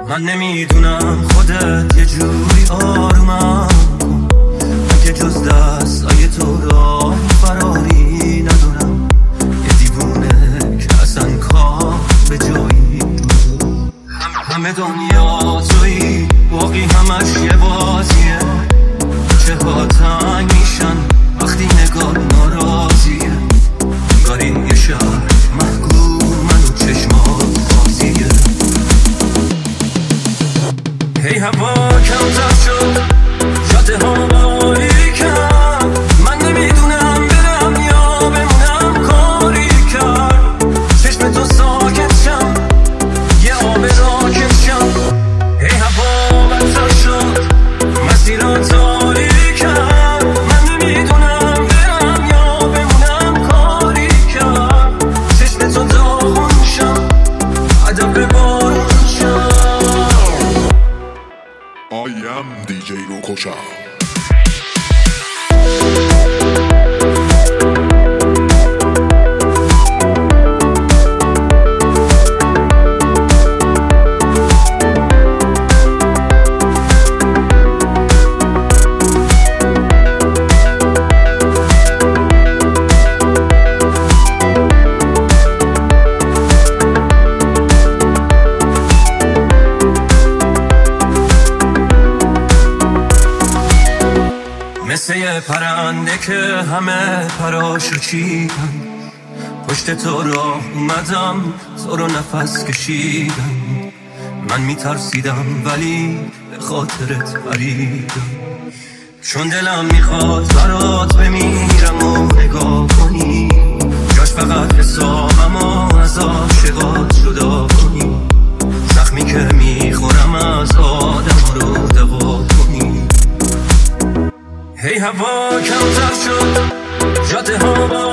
من نمیدونم خودت یه جوری آرومم کن، من که جز دستای تو را فراری ندارم. یه دیوونه که اصلا کار به جایی همه دنیا تویی، باقی همش یه بازیه. چه ها تنگ میشن وقتی نگاه ناراضیه، انگاری یه شهر محکوم منو چشمات بازیه. هی هوا کمتر شد، جاده ها باریکن، من نمیدونم برم یا بمونم کاری کرد. چشم تو ساکت شم، یه آب راکت شم. هی هوا بدتر شد، مسیرها تاریکن، من نمیدونم برم یا بمونم کاری کرد. چشم تو داغون شم، ادب بارون شم. I am DJ Rokosha. مثل یه پرنده که همه پراشو چیدن، پشت تو راه اومدم، تو رو نفس کشیدم. من میترسیدم ولی به خاطرت پریدم، چون دلم میخواد برات بمیرم و نگاه کنی. جاش فقط حسابم و از عاشقات جدا کنی. زخمی که میخورم از آدم رو دوا کنی. هی هوا کمتر شد، جاده ها